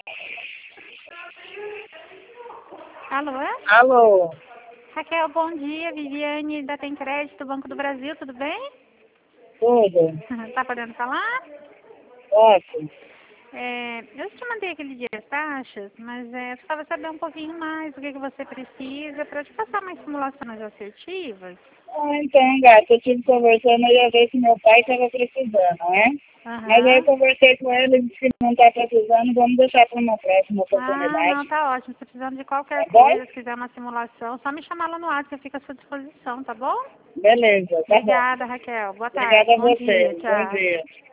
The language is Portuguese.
Alô? Alô, Raquel, bom dia. Viviane da Tem Crédito, Banco do Brasil, tudo bem? tudo? Tá podendo falar? Posso? Eu te mandei aquele dia as taxas, mas eu precisava saber um pouquinho mais o que você precisa para te passar mais simulações assertivas. Então, gata, eu estive conversando aí a ver se meu pai estava precisando, né? Mas aí eu Aham. conversei com ele, ele disse que não está precisando, vamos deixar para uma próxima Ah, não, oportunidade. tá ótimo. Se precisando de Tá qualquer bom? coisa, se quiser uma simulação, só me chamar lá no WhatsApp, eu fico à sua disposição, tá bom? Beleza, tá bom. Obrigada, Raquel. Boa tarde. Obrigada a Bom dia. você. Bom Tchau. dia.